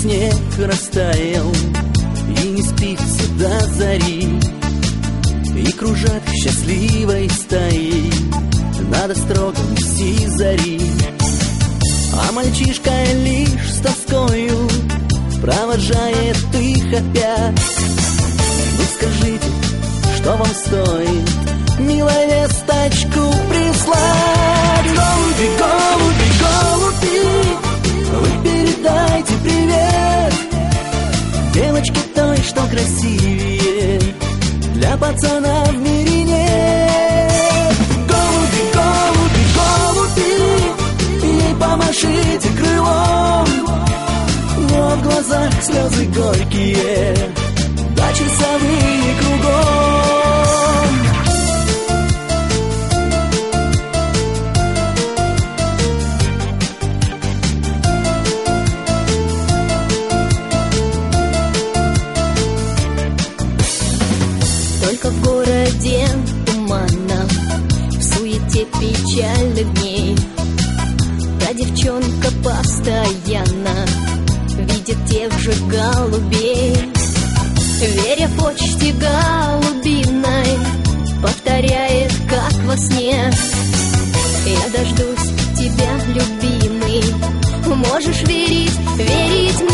снег растаял, и не спится до зари, и кружат счастливой стаей над острогом Сизари. А мальчишка лишь с тоскою провожает их опять. Ну скажите, что вам стоит, милая, весточку прислать? Голуби, голуби, голуби, вы передайте привет девочке той, что красивее, для пацана в мире нет. Голуби, голуби, голуби, ей помашите крылом, но в глазах слезы горькие, да часовые кругом. Только в городе туманном, в суете печальных дней, та девчонка постоянно видит тех же голубей. Веря почте голубиной, повторяет, как во сне: я дождусь тебя, любимый, можешь верить, верить мне.